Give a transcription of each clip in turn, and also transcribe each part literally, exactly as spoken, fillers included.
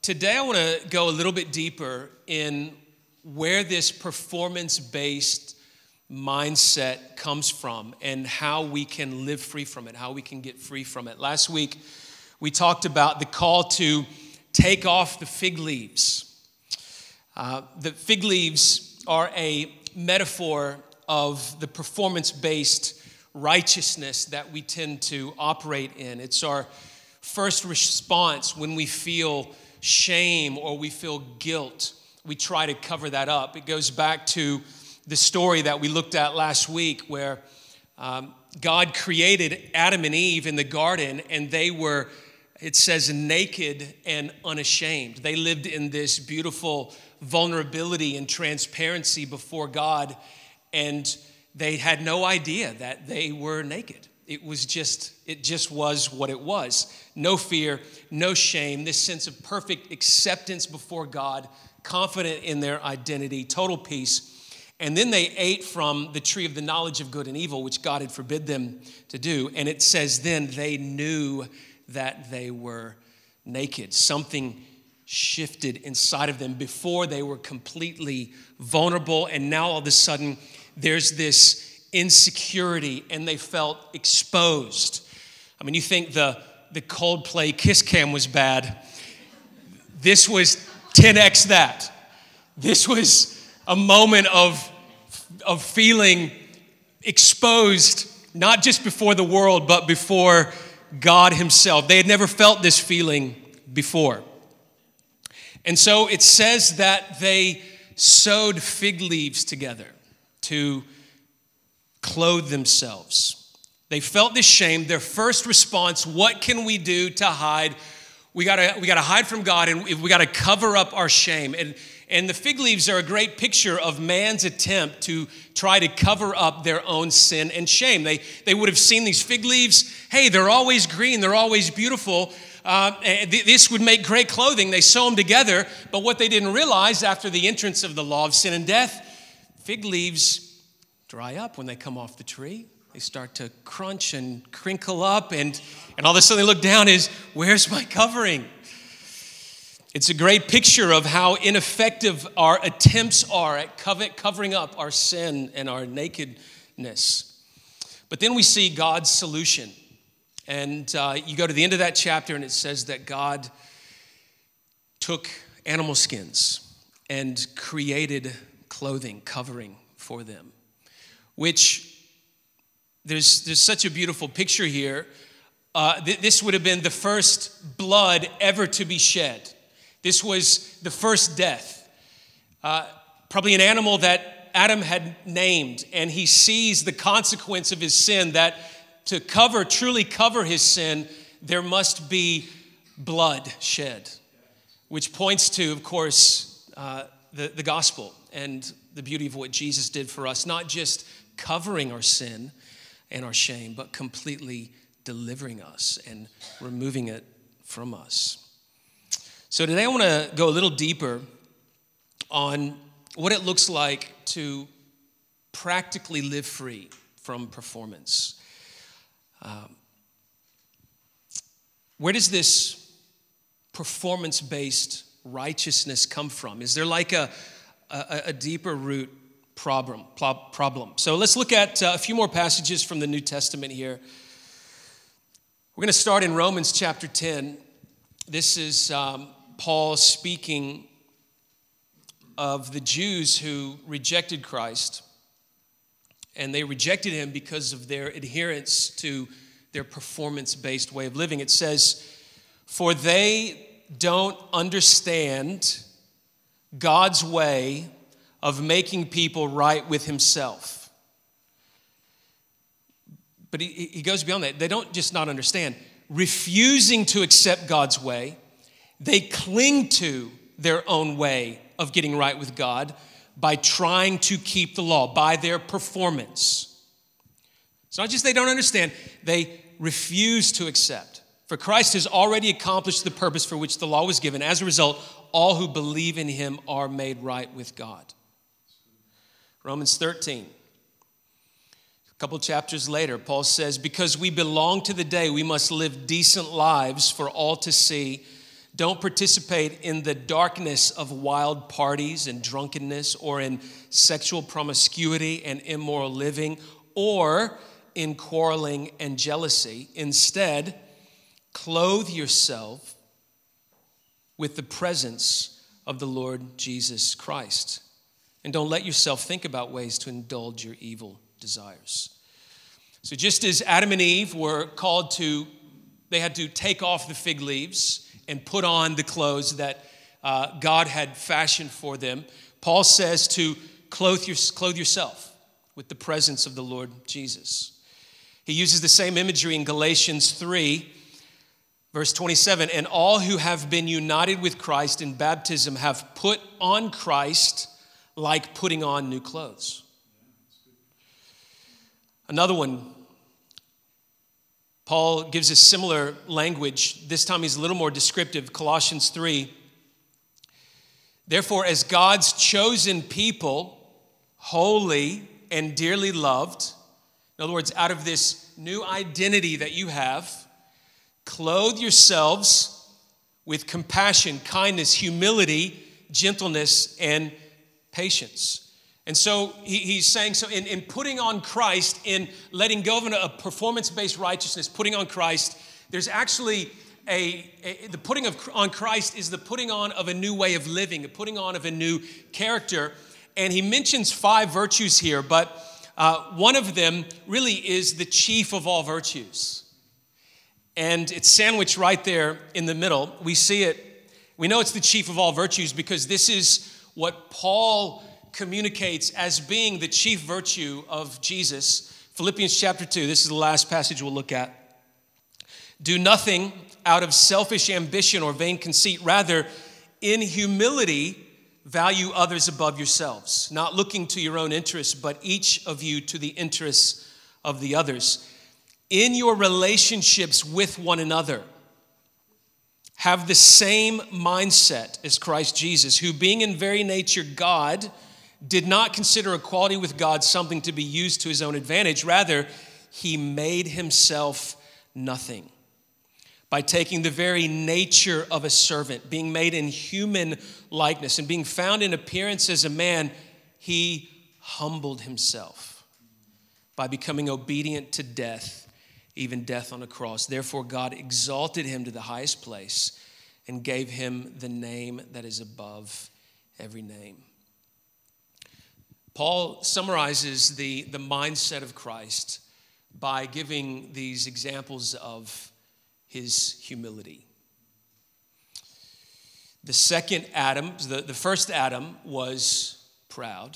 today I want to go a little bit deeper in where this performance-based mindset comes from and how we can live free from it, how we can get free from it. Last week, we talked about the call to take off the fig leaves. Uh, the fig leaves are a metaphor of the performance-based righteousness that we tend to operate in. It's our first response when we feel shame or we feel guilt. We try to cover that up. It goes back to the story that we looked at last week where um, God created Adam and Eve in the garden, and they were, it says, naked and unashamed. They lived in this beautiful vulnerability and transparency before God, and they had no idea that they were naked. It was just, it just was what it was. No fear, no shame, this sense of perfect acceptance before God, confident in their identity, total peace. And then they ate from the tree of the knowledge of good and evil, which God had forbid them to do. And it says then they knew that they were naked. Something shifted inside of them before they were completely vulnerable. And now all of a sudden there's this insecurity and they felt exposed. I mean, you think the, the Coldplay Kiss Cam was bad. This was ten x that. This was a moment of, of feeling exposed, not just before the world, but before God himself. They had never felt this feeling before. And so it says that they sewed fig leaves together to clothe themselves. They felt this shame. Their first response, what can we do to hide? We gotta, we gotta hide from God, and we gotta cover up our shame. And, and the fig leaves are a great picture of man's attempt to try to cover up their own sin and shame. They, they would have seen these fig leaves. Hey, they're always green. They're always beautiful. Uh, th- this would make great clothing. They sew them together. But what they didn't realize after the entrance of the law of sin and death, fig leaves dry up when they come off the tree. They start to crunch and crinkle up, and, and all of a sudden they look down is, where's my covering? It's a great picture of how ineffective our attempts are at covering up our sin and our nakedness. But then we see God's solution. And uh, you go to the end of that chapter and it says that God took animal skins and created clothing, covering for them, which there's, there's such a beautiful picture here. Uh, th- this would have been the first blood ever to be shed. This was the first death. Uh, probably an animal that Adam had named, and he sees the consequence of his sin, that to cover, truly cover his sin, there must be blood shed, which points to, of course, uh, the, the gospel and the beauty of what Jesus did for us, not just covering our sin and our shame, but completely delivering us and removing it from us. So today I want to go a little deeper on what it looks like to practically live free from performance. Um, where does this performance-based righteousness come from? Is there like a, a, a deeper root problem? problem? So let's look at uh, a few more passages from the New Testament here. We're going to start in Romans chapter ten. This is um, Paul speaking of the Jews who rejected Christ. And they rejected him because of their adherence to their performance-based way of living. It says, for they don't understand God's way of making people right with himself. But he, he goes beyond that. They don't just not understand. Refusing to accept God's way, they cling to their own way of getting right with God by trying to keep the law, by their performance. It's not just they don't understand, they refuse to accept. For Christ has already accomplished the purpose for which the law was given. As a result, all who believe in him are made right with God. Romans thirteen. A couple chapters later, Paul says, because we belong to the day, we must live decent lives for all to see, Don't participate in the darkness of wild parties and drunkenness, or in sexual promiscuity and immoral living, or in quarreling and jealousy. Instead, clothe yourself with the presence of the Lord Jesus Christ. And don't let yourself think about ways to indulge your evil desires. So just as Adam and Eve were called to, they had to take off the fig leaves and put on the clothes that uh, God had fashioned for them, Paul says to clothe, your, clothe yourself with the presence of the Lord Jesus. He uses the same imagery in Galatians three, verse twenty-seven. And all who have been united with Christ in baptism have put on Christ like putting on new clothes. Another one, Paul gives a similar language. This time he's a little more descriptive. Colossians three. Therefore, as God's chosen people, holy and dearly loved, in other words, out of this new identity that you have, clothe yourselves with compassion, kindness, humility, gentleness, and patience. And so he, he's saying, so in, in putting on Christ, in letting go of a performance-based righteousness, putting on Christ, there's actually a, a the putting of, on Christ is the putting on of a new way of living, a putting on of a new character. And he mentions five virtues here, but uh, one of them really is the chief of all virtues. And it's sandwiched right there in the middle. We see it, we know it's the chief of all virtues because this is what Paul communicates as being the chief virtue of Jesus. Philippians chapter two, this is the last passage we'll look at. Do nothing out of selfish ambition or vain conceit. Rather, in humility, value others above yourselves, not looking to your own interests, but each of you to the interests of the others. In your relationships with one another, have the same mindset as Christ Jesus, who being in very nature God, did not consider equality with God something to be used to his own advantage. Rather, he made himself nothing by taking the very nature of a servant, being made in human likeness, and being found in appearance as a man, he humbled himself by becoming obedient to death, even death on a cross. Therefore, God exalted him to the highest place and gave him the name that is above every name. Paul summarizes the, the mindset of Christ by giving these examples of his humility. The second Adam, the, the first Adam was proud,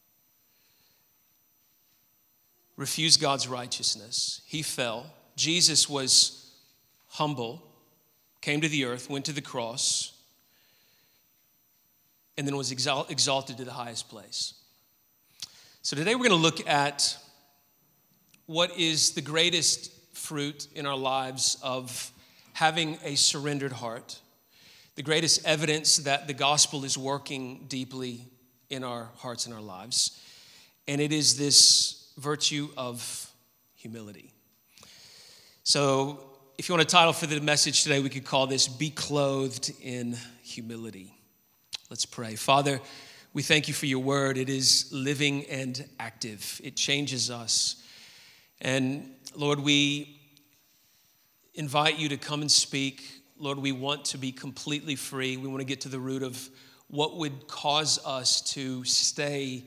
refused God's righteousness. He fell. Jesus was humble, came to the earth, went to the cross, and then was exalt, exalted to the highest place. So today we're going to look at what is the greatest fruit in our lives of having a surrendered heart, the greatest evidence that the gospel is working deeply in our hearts and our lives, and it is this virtue of humility. So if you want a title for the message today, we could call this Be Clothed in Humility. Let's pray. Father, we thank you for your word. It is living and active. It changes us. And Lord, we invite you to come and speak. Lord, we want to be completely free. We want to get to the root of what would cause us to stay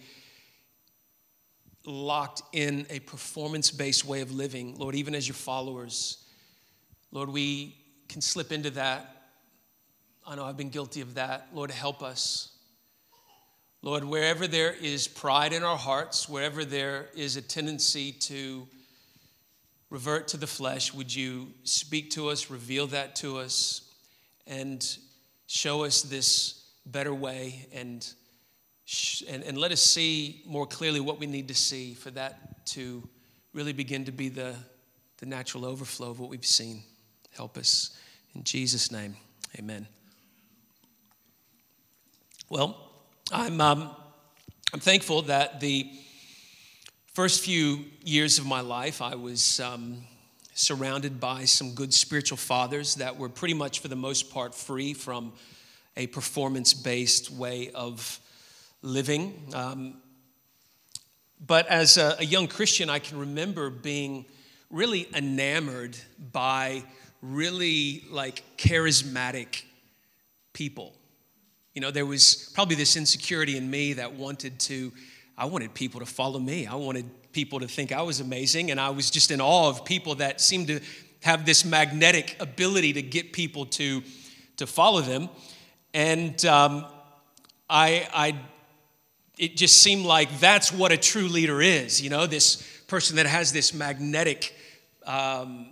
locked in a performance-based way of living. Lord, even as your followers, Lord, we can slip into that. I know I've been guilty of that. Lord, help us. Lord, wherever there is pride in our hearts, wherever there is a tendency to revert to the flesh, would you speak to us, reveal that to us, and show us this better way, and, sh- and, and let us see more clearly what we need to see for that to really begin to be the, the natural overflow of what we've seen. Help us. In Jesus' name, amen. Well, I'm um, I'm thankful that the first few years of my life, I was um, surrounded by some good spiritual fathers that were pretty much, for the most part, free from a performance-based way of living. Um, but as a, a young Christian, I can remember being really enamored by really like charismatic people. You know, there was probably this insecurity in me that wanted to, I wanted people to follow me. I wanted people to think I was amazing, and I was just in awe of people that seemed to have this magnetic ability to get people to, to follow them. And um, I, I, it just seemed like that's what a true leader is, you know, this person that has this magnetic um,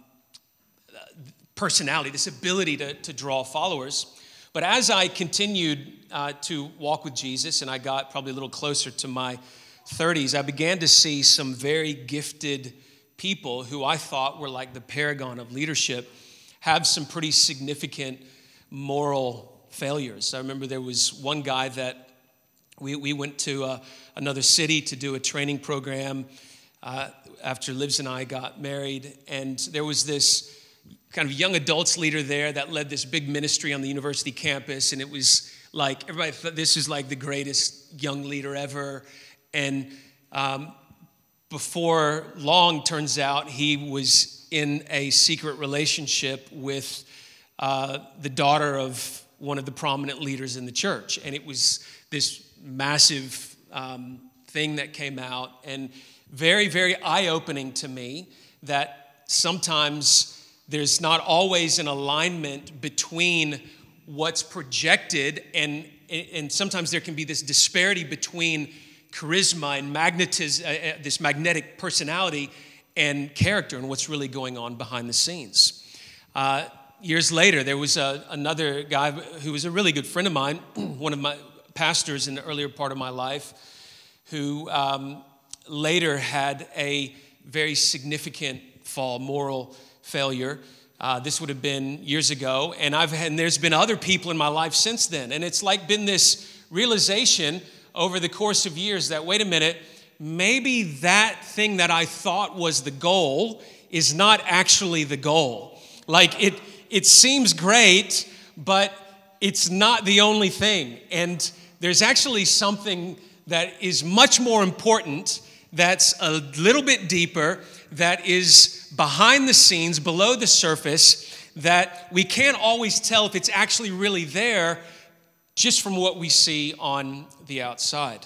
personality, this ability to, to draw followers. But as I continued uh, to walk with Jesus, and I got probably a little closer to my thirties, I began to see some very gifted people who I thought were like the paragon of leadership have some pretty significant moral failures. I remember there was one guy that we, we went to uh, another city to do a training program uh, after Livs and I got married, and there was this kind of young adults leader there that led this big ministry on the university campus, and it was like everybody thought this is like the greatest young leader ever. And um, before long, turns out he was in a secret relationship with uh, the daughter of one of the prominent leaders in the church. And it was this massive um, thing that came out, and very, very eye-opening to me that sometimes there's not always an alignment between what's projected, and, and sometimes there can be this disparity between charisma and magnetism, uh, this magnetic personality and character, and what's really going on behind the scenes. Uh, years later, there was a, another guy who was a really good friend of mine, one of my pastors in the earlier part of my life, who um, later had a very significant fall, moral failure. Uh, this would have been years ago, and I've had, and there's been other people in my life since then, and it's like been this realization over the course of years that, wait a minute, maybe that thing that I thought was the goal is not actually the goal. Like it, it seems great, but it's not the only thing, and there's actually something that is much more important, that's a little bit deeper, that is behind the scenes, below the surface, that we can't always tell if it's actually really there just from what we see on the outside.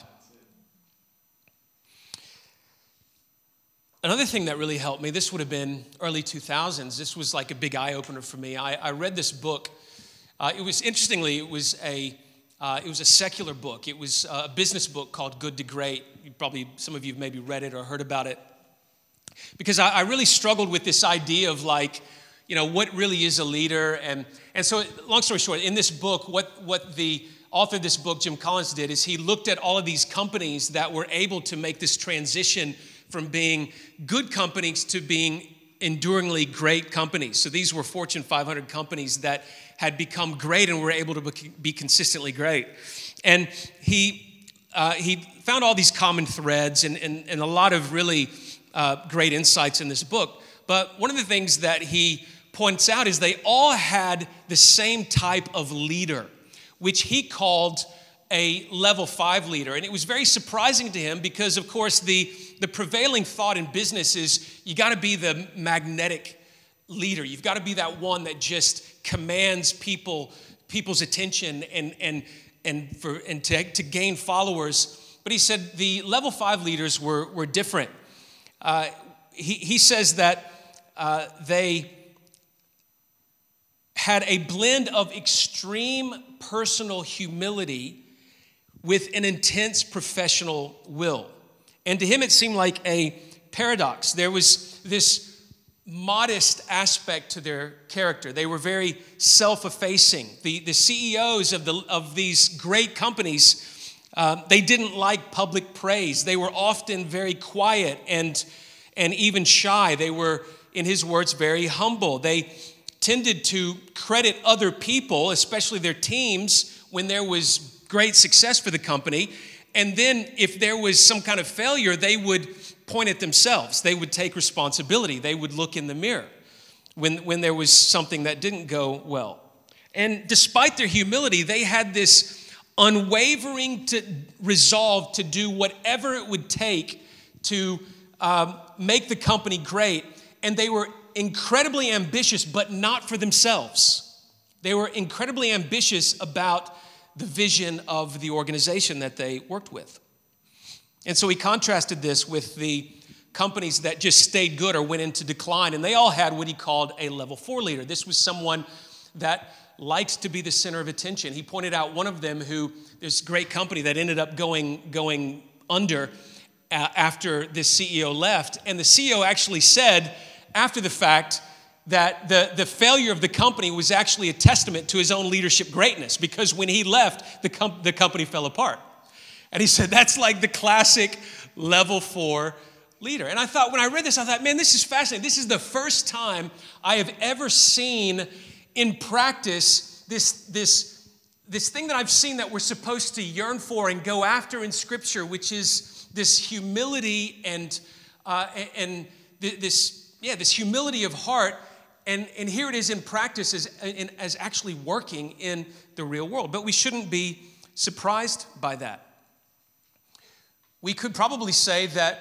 Another thing that really helped me, this would have been early two thousands, this was like a big eye-opener for me. I, I read this book. Uh, it was, interestingly, it was a Uh, it was a secular book. It was a business book called Good to Great. You probably, some of you have maybe read it or heard about it. Because I, I really struggled with this idea of like, you know, what really is a leader? And and so, long story short, in this book, what, what the author of this book, Jim Collins, did is he looked at all of these companies that were able to make this transition from being good companies to being enduringly great companies. So these were Fortune five hundred companies that had become great and were able to be consistently great. And he uh, he found all these common threads and, and, and a lot of really uh, great insights in this book. But one of the things that he points out is they all had the same type of leader, which he called a level five leader. And it was very surprising to him because, of course, the, the prevailing thought in business is you got to be the magnetic leader. You've got to be that one that just commands people, people's attention and and and for and to, to gain followers. But he said the level five leaders were were different. Uh, he he says that uh, they had a blend of extreme personal humility with an intense professional will. And to him, it seemed like a paradox. There was this modest aspect to their character. They were very self-effacing. The, the C E Os of, the, of these great companies, uh, they didn't like public praise. They were often very quiet and, and even shy. They were, in his words, very humble. They tended to credit other people, especially their teams, when there was great success for the company. And then if there was some kind of failure, they would point at themselves. They would take responsibility. They would look in the mirror. when, when there was something that didn't go well. And despite their humility, they had this unwavering to resolve to do whatever it would take to um, make the company great. And they were incredibly ambitious, but not for themselves. They were incredibly ambitious about the vision of the organization that they worked with. And so he contrasted this with the companies that just stayed good or went into decline, and they all had what he called a level four leader. This was someone that liked to be the center of attention. He pointed out one of them who, this great company that ended up going, going under uh, after this C E O left, and the C E O actually said after the fact that the, the failure of the company was actually a testament to his own leadership greatness, because when he left, the, com- the company fell apart. And he said, that's like the classic level four leader. And I thought, when I read this, I thought, man, this is fascinating. This is the first time I have ever seen in practice this, this, this thing that I've seen that we're supposed to yearn for and go after in Scripture, which is this humility and, uh, and this, yeah, this humility of heart. And, and here it is in practice as, in, as actually working in the real world. But we shouldn't be surprised by that. We could probably say that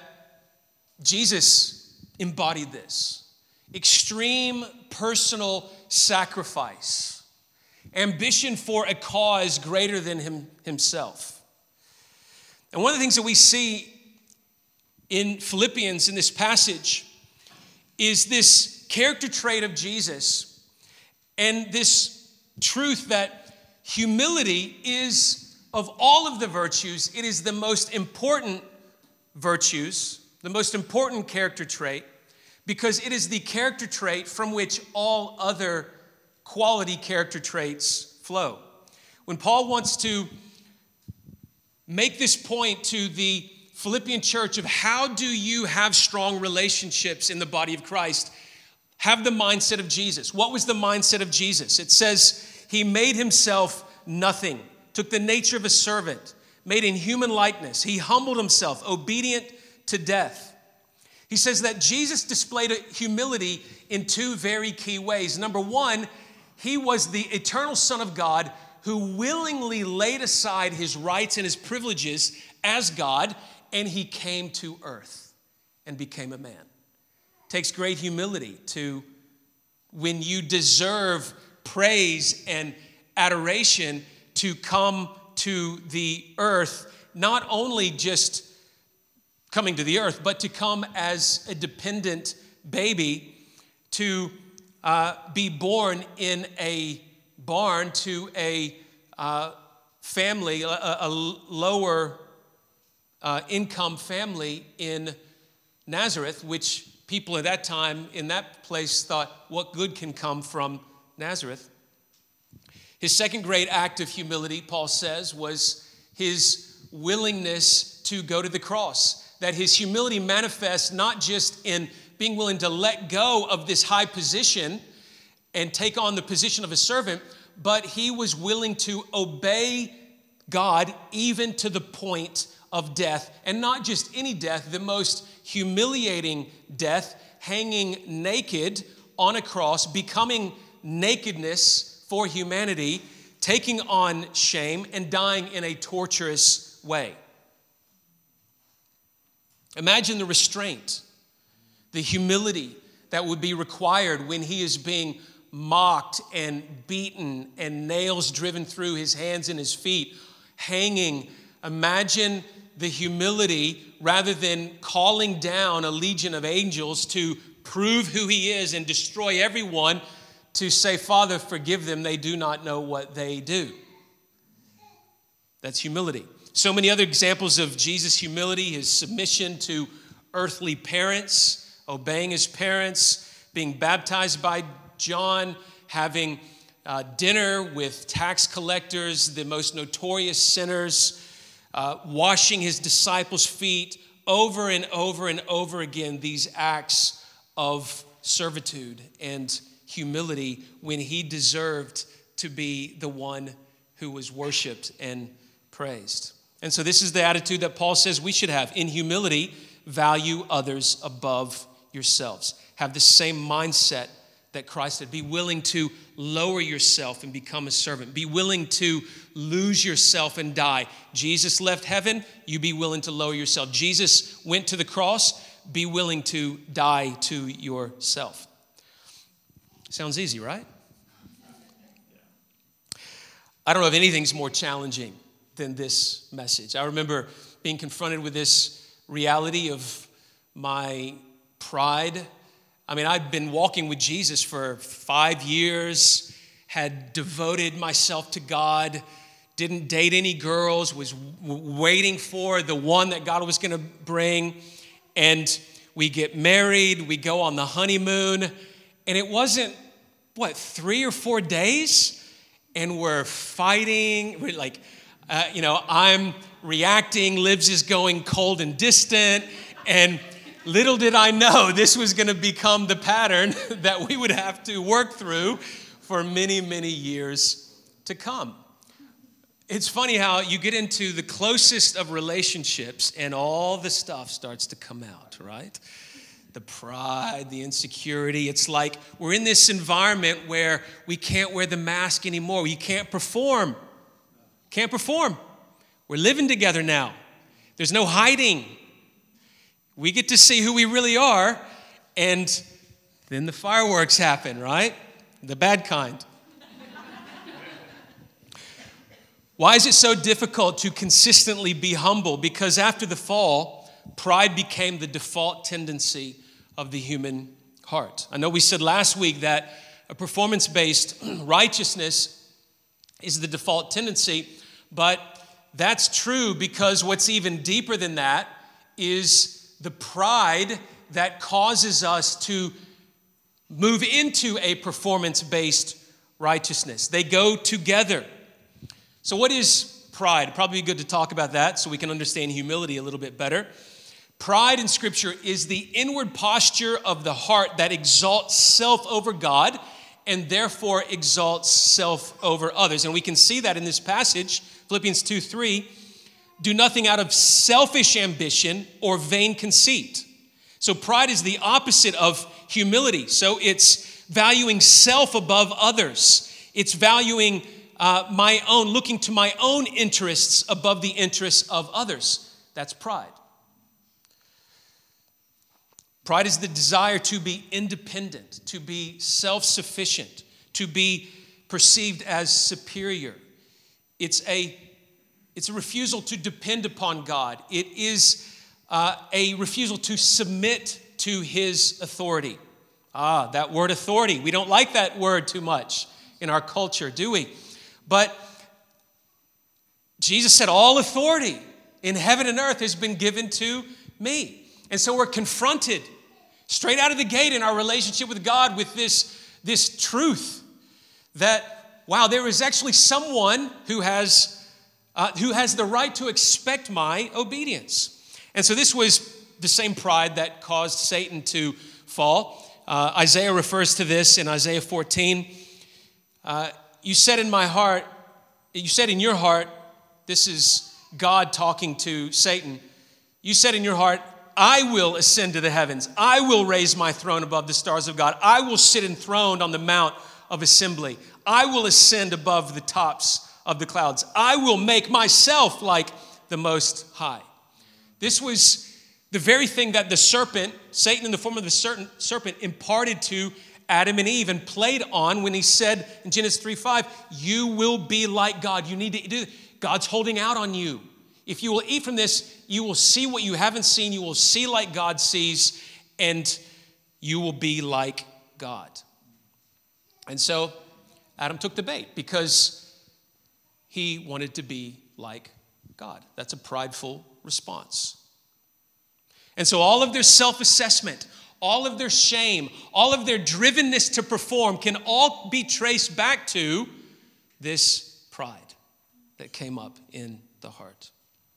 Jesus embodied this. Extreme personal sacrifice. Ambition for a cause greater than him, himself. And one of the things that we see in Philippians in this passage is this character trait of Jesus and this truth that humility is, of all of the virtues, it is the most important virtues, the most important character trait, because it is the character trait from which all other quality character traits flow. When Paul wants to make this point to the Philippian church of how do you have strong relationships in the body of Christ, have the mindset of Jesus. What was the mindset of Jesus? It says he made himself nothing, took the nature of a servant, made in human likeness. He humbled himself, obedient to death. He says that Jesus displayed humility in two very key ways. Number one, he was the eternal Son of God who willingly laid aside his rights and his privileges as God, and he came to earth and became a man. It takes great humility to, when you deserve praise and adoration, to come to the earth, not only just coming to the earth, but to come as a dependent baby, to uh, be born in a barn to a uh, family, a, a lower uh, income family in Nazareth, which people at that time in that place thought, what good can come from Nazareth? His second great act of humility, Paul says, was his willingness to go to the cross. That his humility manifests not just in being willing to let go of this high position and take on the position of a servant, but he was willing to obey God even to the point of death. And not just any death, the most humiliating death, hanging naked on a cross, becoming nakedness for humanity, taking on shame and dying in a torturous way. Imagine the restraint, the humility that would be required when he is being mocked and beaten and nails driven through his hands and his feet, hanging. Imagine the humility rather than calling down a legion of angels to prove who he is and destroy everyone, to say, Father, forgive them, they do not know what they do. That's humility. So many other examples of Jesus' humility, his submission to earthly parents, obeying his parents, being baptized by John, having uh, dinner with tax collectors, the most notorious sinners, uh, washing his disciples' feet, over and over and over again, these acts of servitude and humility when he deserved to be the one who was worshiped and praised. And so this is the attitude that Paul says we should have. In humility, value others above yourselves. Have the same mindset that Christ did. Be willing to lower yourself and become a servant. Be willing to lose yourself and die. Jesus left heaven, you be willing to lower yourself. Jesus went to the cross, be willing to die to yourself. Sounds easy, right? I don't know if anything's more challenging than this message. I remember being confronted with this reality of my pride. I mean, I'd been walking with Jesus for five years, had devoted myself to God, didn't date any girls, was w- waiting for the one that God was going to bring. And we get married, we go on the honeymoon, and it wasn't, what, three or four days? And we're fighting, we're like, uh, you know, I'm reacting, Livs is going cold and distant, and little did I know this was going to become the pattern that we would have to work through for many, many years to come. It's funny how you get into the closest of relationships and all the stuff starts to come out, right? The pride, the insecurity. It's like we're in this environment where we can't wear the mask anymore. You can't perform. Can't perform. We're living together now. There's no hiding. We get to see who we really are, and then the fireworks happen, right? The bad kind. Why is it so difficult to consistently be humble? Because after the fall, pride became the default tendency of the human heart. I know we said last week that a performance-based righteousness is the default tendency, but that's true because what's even deeper than that is the pride that causes us to move into a performance-based righteousness. They go together. So what is pride? Probably good to talk about that so we can understand humility a little bit better. Pride in Scripture is the inward posture of the heart that exalts self over God and therefore exalts self over others. And we can see that in this passage, Philippians two three. Do nothing out of selfish ambition or vain conceit. So pride is the opposite of humility. So it's valuing self above others. It's valuing uh, my own, looking to my own interests above the interests of others. That's pride. Pride is the desire to be independent, to be self-sufficient, to be perceived as superior. It's a, it's a refusal to depend upon God. It is uh, a refusal to submit to his authority. Ah, that word authority. We don't like that word too much in our culture, do we? But Jesus said, all authority in heaven and earth has been given to me. And so we're confronted straight out of the gate in our relationship with God with this, this truth that, wow, there is actually someone who has, uh, who has the right to expect my obedience. And so this was the same pride that caused Satan to fall. Uh, Isaiah refers to this in Isaiah fourteen. Uh, you said in my heart, you said in your heart, this is God talking to Satan. You said in your heart, I will ascend to the heavens. I will raise my throne above the stars of God. I will sit enthroned on the mount of assembly. I will ascend above the tops of the clouds. I will make myself like the Most High. This was the very thing that the serpent, Satan in the form of the serpent, imparted to Adam and Eve and played on when he said in Genesis three five, you will be like God. You need to do, God's holding out on you. If you will eat from this, you will see what you haven't seen. You will see like God sees, and you will be like God. And so Adam took the bait because he wanted to be like God. That's a prideful response. And so all of their self-assessment, all of their shame, all of their drivenness to perform can all be traced back to this pride that came up in the heart.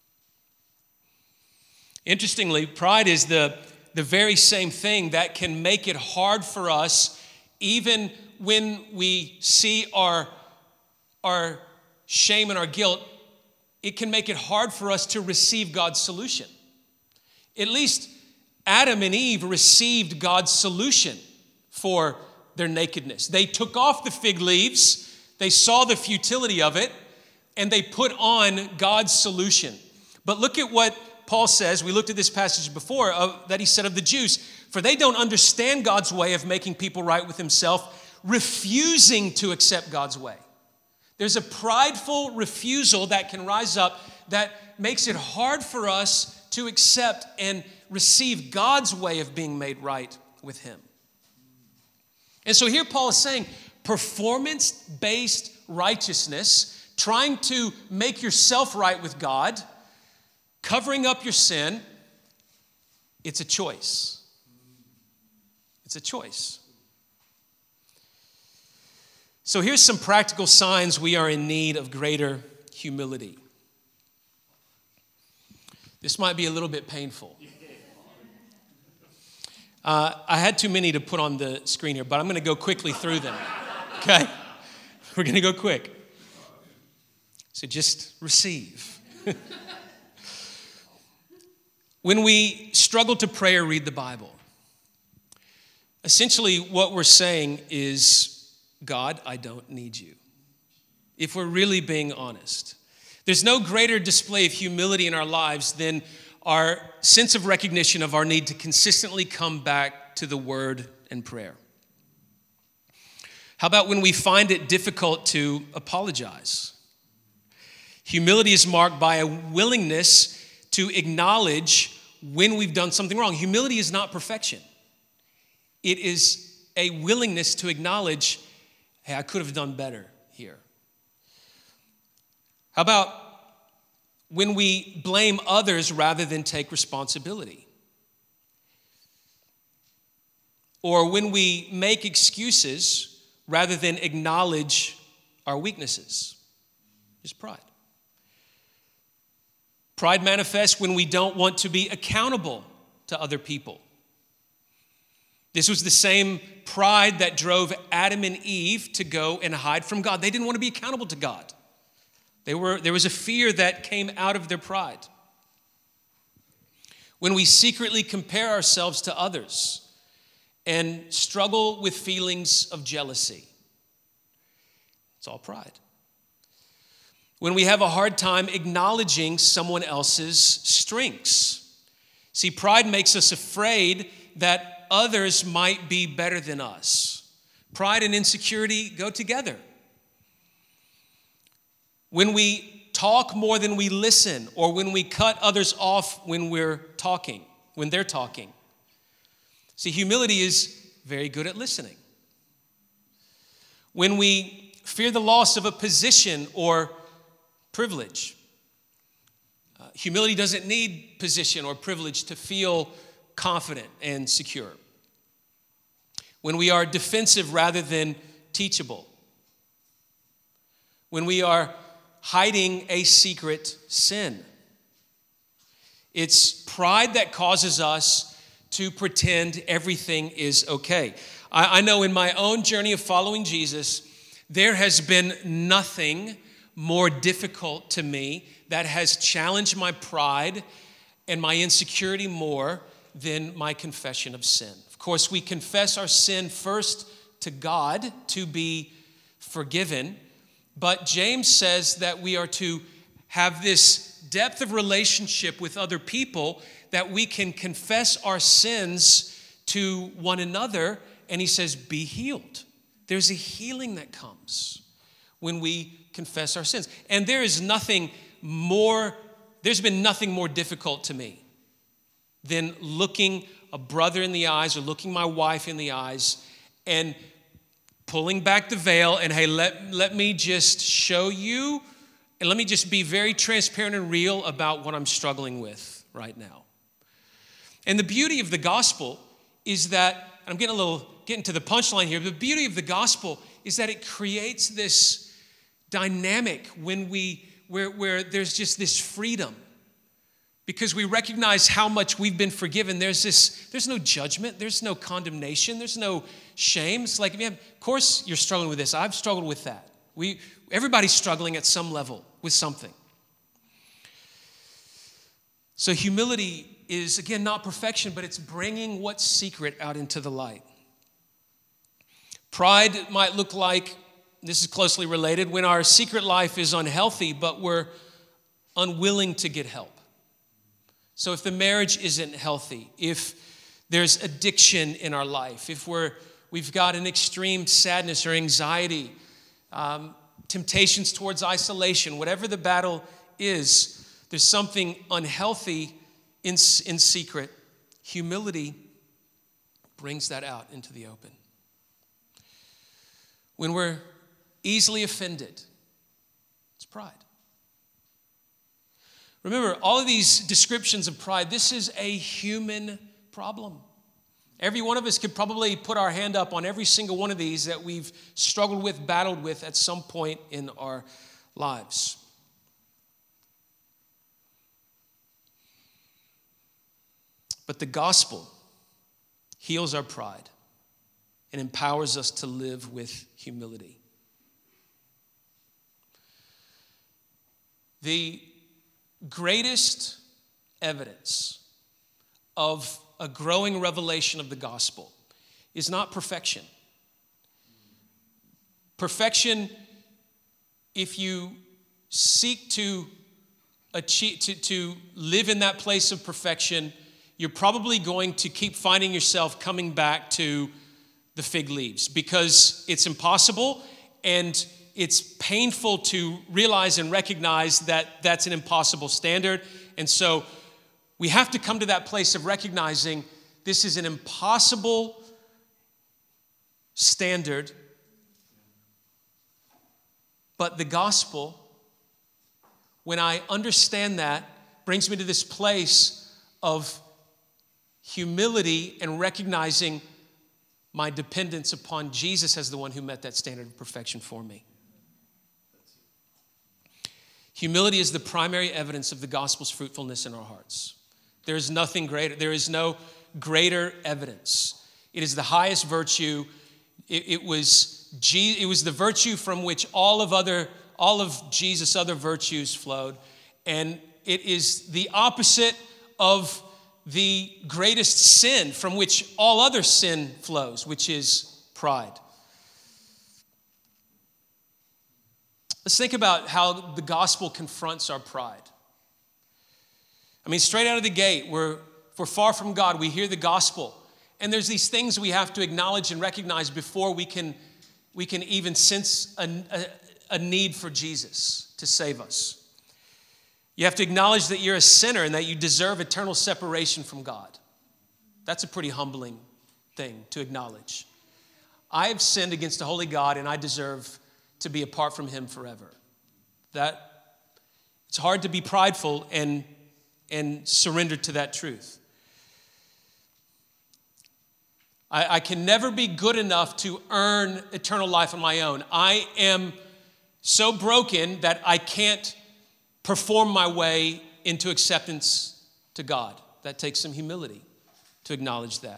Interestingly, pride is the, the very same thing that can make it hard for us, even when we see our, our shame and our guilt, it can make it hard for us to receive God's solution. At least Adam and Eve received God's solution for their nakedness. They took off the fig leaves, they saw the futility of it, and they put on God's solution. But look at what Paul says. We looked at this passage before uh, that he said of the Jews, for they don't understand God's way of making people right with himself, refusing to accept God's way. There's a prideful refusal that can rise up that makes it hard for us to accept and receive God's way of being made right with him. And so here Paul is saying performance-based righteousness, trying to make yourself right with God, covering up your sin, it's a choice. It's a choice. So here's some practical signs we are in need of greater humility. This might be a little bit painful. Uh, I had too many to put on the screen here, but I'm going to go quickly through them. Okay? We're going to go quick. So just receive. When we struggle to pray or read the Bible, essentially what we're saying is, God, I don't need you. If we're really being honest. There's no greater display of humility in our lives than our sense of recognition of our need to consistently come back to the Word and prayer. How about when we find it difficult to apologize? Humility is marked by a willingness to acknowledge when we've done something wrong. Humility is not perfection. It is a willingness to acknowledge, hey, I could have done better here. How about when we blame others rather than take responsibility? Or when we make excuses rather than acknowledge our weaknesses? Just pride. Pride manifests when we don't want to be accountable to other people. This was the same pride that drove Adam and Eve to go and hide from God. They didn't want to be accountable to God. They were, there was a fear that came out of their pride. When we secretly compare ourselves to others and struggle with feelings of jealousy, it's all pride. When we have a hard time acknowledging someone else's strengths. See, pride makes us afraid that others might be better than us. Pride and insecurity go together. When we talk more than we listen, or when we cut others off when we're talking, when they're talking. See, humility is very good at listening. When we fear the loss of a position or privilege. Uh, humility doesn't need position or privilege to feel confident and secure. When we are defensive rather than teachable. When we are hiding a secret sin. It's pride that causes us to pretend everything is okay. I, I know in my own journey of following Jesus, there has been nothing more difficult to me that has challenged my pride and my insecurity more than my confession of sin. Of course, we confess our sin first to God to be forgiven, but James says that we are to have this depth of relationship with other people that we can confess our sins to one another, and he says, be healed. There's a healing that comes when we confess our sins. And there is nothing more, there's been nothing more difficult to me than looking a brother in the eyes or looking my wife in the eyes and pulling back the veil and, hey, let, let me just show you and let me just be very transparent and real about what I'm struggling with right now. And the beauty of the gospel is that, I'm getting a little, getting to the punchline here, the beauty of the gospel is that it creates this dynamic when we, where, where there's just this freedom. Because we recognize how much we've been forgiven. There's this, there's no judgment, there's no condemnation, there's no shame. It's like, man, of course you're struggling with this. I've struggled with that. We, everybody's struggling at some level with something. So humility is, again, not perfection, but it's bringing what's secret out into the light. Pride might look like, this is closely related, when our secret life is unhealthy, but we're unwilling to get help. So if the marriage isn't healthy, if there's addiction in our life, if we're, we've got an extreme sadness or anxiety, um, temptations towards isolation, whatever the battle is, there's something unhealthy in, in secret. Humility brings that out into the open. When we're easily offended, it's pride. Remember, all of these descriptions of pride, this is a human problem. Every one of us could probably put our hand up on every single one of these that we've struggled with, battled with at some point in our lives. But the gospel heals our pride and empowers us to live with humility. The greatest evidence of a growing revelation of the gospel is not perfection. Perfection, if you seek to achieve, to, to live in that place of perfection, you're probably going to keep finding yourself coming back to the fig leaves because it's impossible and it's painful to realize and recognize that that's an impossible standard. And so we have to come to that place of recognizing this is an impossible standard, but the gospel, when I understand that, brings me to this place of humility and recognizing my dependence upon Jesus as the one who met that standard of perfection for me. Humility is the primary evidence of the gospel's fruitfulness in our hearts. There is nothing greater. There is no greater evidence. It is the highest virtue. It, it was G, it was the virtue from which all of other all of Jesus' other virtues flowed, and it is the opposite of the greatest sin from which all other sin flows, which is pride. Let's think about how the gospel confronts our pride. I mean, straight out of the gate, we're, we're far from God. We hear the gospel. And there's these things we have to acknowledge and recognize before we can, we can even sense a, a, a need for Jesus to save us. You have to acknowledge that you're a sinner and that you deserve eternal separation from God. That's a pretty humbling thing to acknowledge. I have sinned against a holy God and I deserve to be apart from him forever. That it's hard to be prideful and, and surrender to that truth. I, I can never be good enough to earn eternal life on my own. I am so broken that I can't perform my way into acceptance to God. That takes some humility to acknowledge that.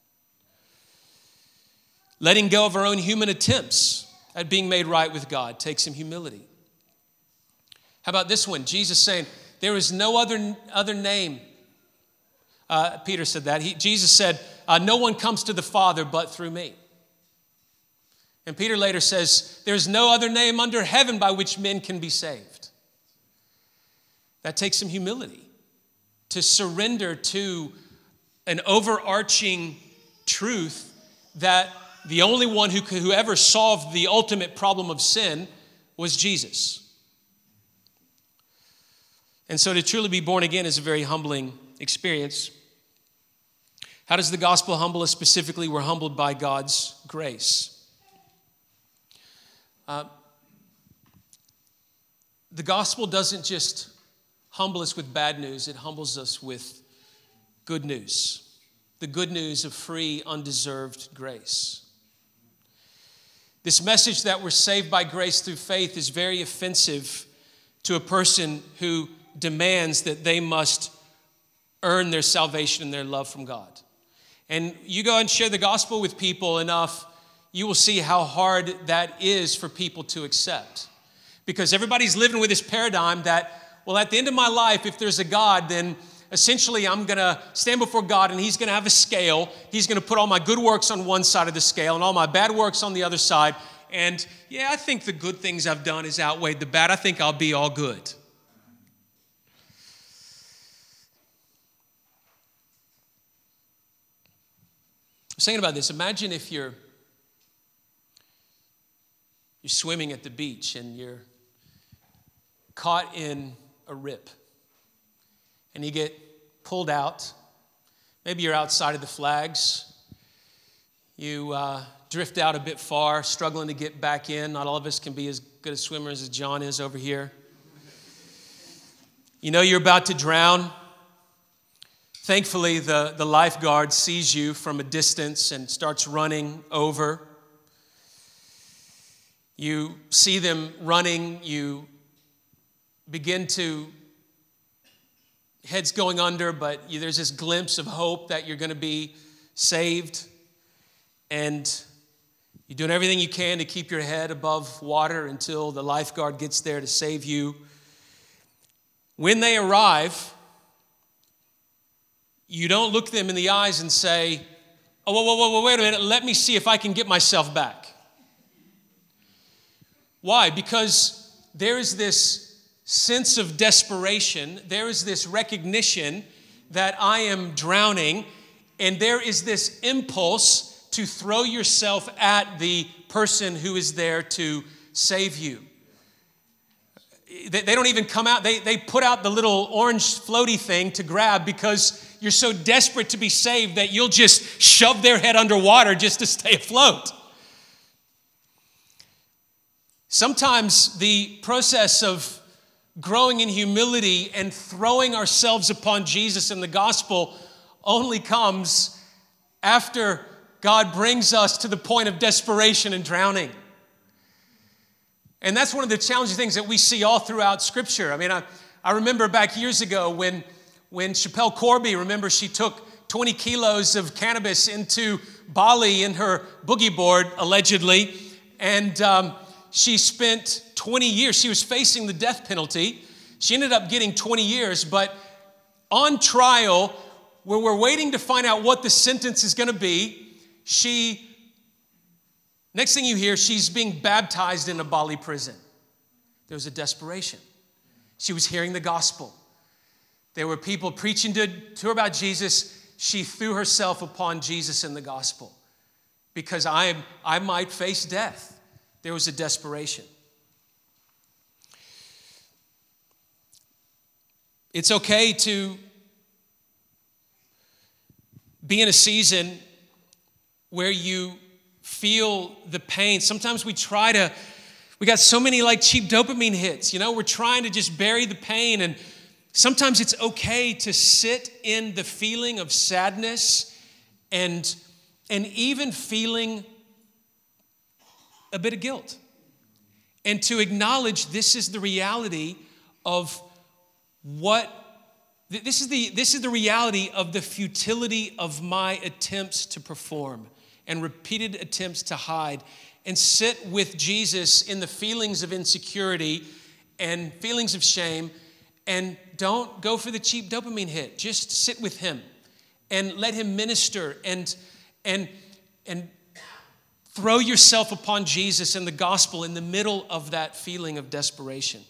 Letting go of our own human attempts at being made right with God takes some humility. How about this one? Jesus saying, there is no other, other name. Uh, Peter said that. He, Jesus said, uh, no one comes to the Father but through me. And Peter later says, there's no other name under heaven by which men can be saved. That takes some humility to surrender to an overarching truth that the only one who, could, who ever solved the ultimate problem of sin was Jesus. And so to truly be born again is a very humbling experience. How does the gospel humble us specifically? We're humbled by God's grace. Uh, the gospel doesn't just humble us with bad news, it humbles us with good news. The good news of free, undeserved grace. This message that we're saved by grace through faith is very offensive to a person who demands that they must earn their salvation and their love from God. And you go and share the gospel with people enough, you will see how hard that is for people to accept. Because everybody's living with this paradigm that, well, at the end of my life, if there's a God, then essentially I'm going to stand before God and he's going to have a scale. He's going to put all my good works on one side of the scale and all my bad works on the other side. And yeah, I think the good things I've done has outweighed the bad. I think I'll be all good. I was thinking about this. Imagine if you're you're swimming at the beach and you're caught in a rip and you get pulled out. Maybe you're outside of the flags. You uh, drift out a bit far, struggling to get back in. Not all of us can be as good a swimmers as John is over here. You know you're about to drown. Thankfully, the, the lifeguard sees you from a distance and starts running over. You see them running, you begin to, head's going under, but you, there's this glimpse of hope that you're going to be saved. And you're doing everything you can to keep your head above water until the lifeguard gets there to save you. When they arrive, you don't look them in the eyes and say, oh, whoa, whoa, whoa, wait a minute, let me see if I can get myself back. Why? Because there is this sense of desperation. There is this recognition that I am drowning, and there is this impulse to throw yourself at the person who is there to save you. They, they don't even come out. They, they put out the little orange floaty thing to grab because you're so desperate to be saved that you'll just shove their head underwater just to stay afloat. Sometimes the process of growing in humility and throwing ourselves upon Jesus and the gospel only comes after God brings us to the point of desperation and drowning. And that's one of the challenging things that we see all throughout Scripture. I mean, I, I remember back years ago when, when Chappelle Corby, remember she took twenty kilos of cannabis into Bali in her boogie board, allegedly, and um, she spent twenty years. She was facing the death penalty. She ended up getting twenty years, but on trial, where we're waiting to find out what the sentence is going to be, she, next thing you hear, she's being baptized in a Bali prison. There was a desperation. She was hearing the gospel. There were people preaching to, to her about Jesus. She threw herself upon Jesus and the gospel because I, I might face death. There was a desperation. It's okay to be in a season where you feel the pain. Sometimes we try to, we got so many like cheap dopamine hits, you know, we're trying to just bury the pain. And sometimes it's okay to sit in the feeling of sadness and, and even feeling a bit of guilt, and to acknowledge this is the reality of what, this is the, this is the reality of the futility of my attempts to perform and repeated attempts to hide, and sit with Jesus in the feelings of insecurity and feelings of shame, and don't go for the cheap dopamine hit. Just sit with him and let him minister and, and, and, throw yourself upon Jesus and the gospel in the middle of that feeling of desperation.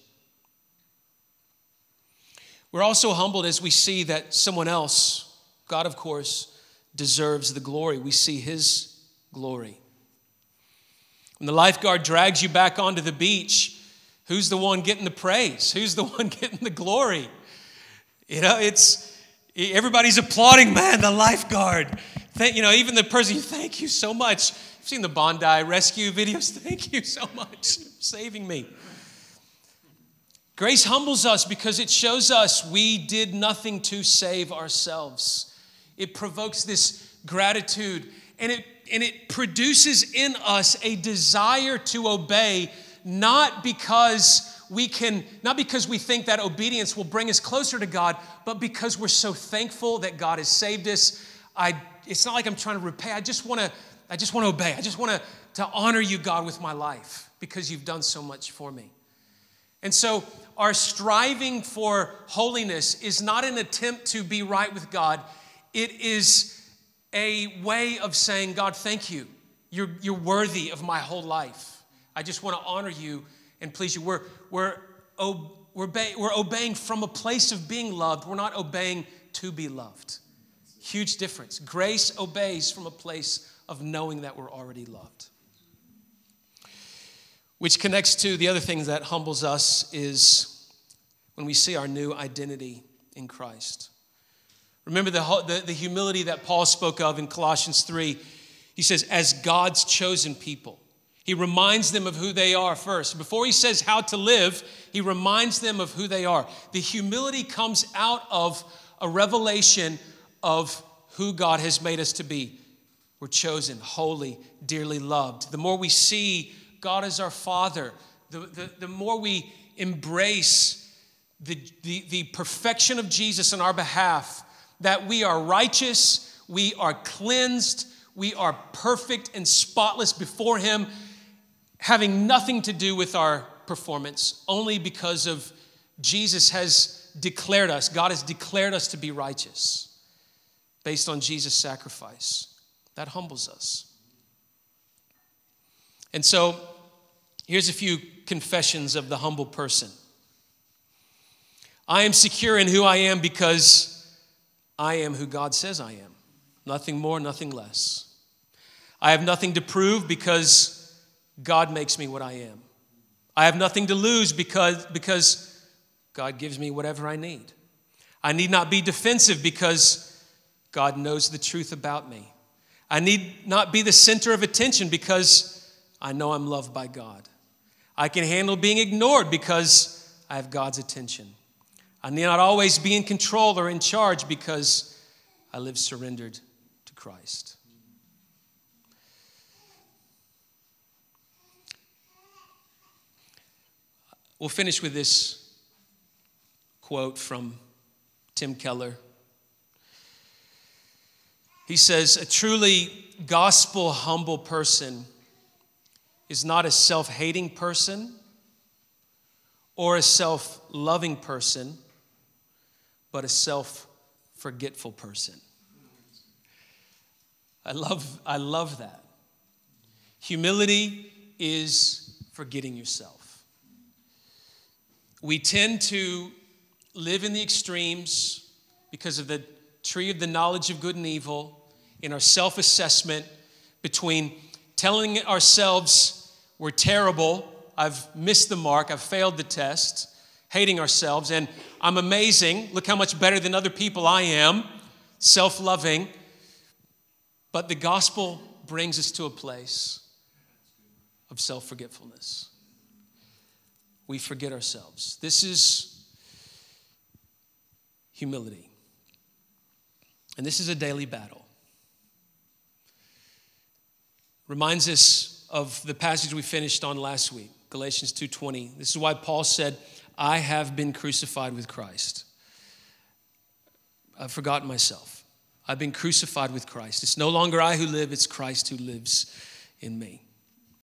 We're also humbled as we see that someone else, God of course, deserves the glory. We see his glory. When the lifeguard drags you back onto the beach, who's the one getting the praise? Who's the one getting the glory? You know, it's, everybody's applauding, man, the lifeguard. Thank, you know, even the person, thank you so much. I've seen the Bondi rescue videos. Thank you so much for saving me. Grace humbles us because it shows us we did nothing to save ourselves. It provokes this gratitude, and it, and it produces in us a desire to obey, not because we can, not because we think that obedience will bring us closer to God, but because we're so thankful that God has saved us. I, it's not like I'm trying to repay. I just want to I just want to obey. I just want to, to honor you, God, with my life because you've done so much for me. And so our striving for holiness is not an attempt to be right with God. It is a way of saying, God, thank you. You're, you're worthy of my whole life. I just want to honor you and please you. We're, we're, we're, obey, we're obeying from a place of being loved. We're not obeying to be loved. Huge difference. Grace obeys from a place of knowing that we're already loved. Which connects to the other thing that humbles us is when we see our new identity in Christ. Remember the, the, the humility that Paul spoke of in Colossians three. He says, as God's chosen people. He reminds them of who they are first. Before he says how to live, he reminds them of who they are. The humility comes out of a revelation of who God has made us to be. We're chosen, holy, dearly loved. The more we see God as our Father, the, the, the more we embrace the, the, the perfection of Jesus on our behalf, that we are righteous, we are cleansed, we are perfect and spotless before him, having nothing to do with our performance, only because of Jesus has declared us, God has declared us to be righteous based on Jesus' sacrifice. That humbles us. And so, here's a few confessions of the humble person. I am secure in who I am because I am who God says I am. Nothing more, nothing less. I have nothing to prove because God makes me what I am. I have nothing to lose because, because God gives me whatever I need. I need not be defensive because God knows the truth about me. I need not be the center of attention because I know I'm loved by God. I can handle being ignored because I have God's attention. I need not always be in control or in charge because I live surrendered to Christ. We'll finish with this quote from Tim Keller. He says, a truly gospel humble person is not a self-hating person or a self-loving person, but a self-forgetful person. I love, I love that. Humility is forgetting yourself. We tend to live in the extremes because of the tree of the knowledge of good and evil in our self-assessment between telling ourselves we're terrible, I've missed the mark, I've failed the test, hating ourselves, and I'm amazing, look how much better than other people I am, self-loving. But the gospel brings us to a place of self-forgetfulness. We forget ourselves. This is humility. And this is a daily battle. Reminds us of the passage we finished on last week, Galatians two twenty. This is why Paul said, I have been crucified with Christ. I've forgotten myself. I've been crucified with Christ. It's no longer I who live, it's Christ who lives in me.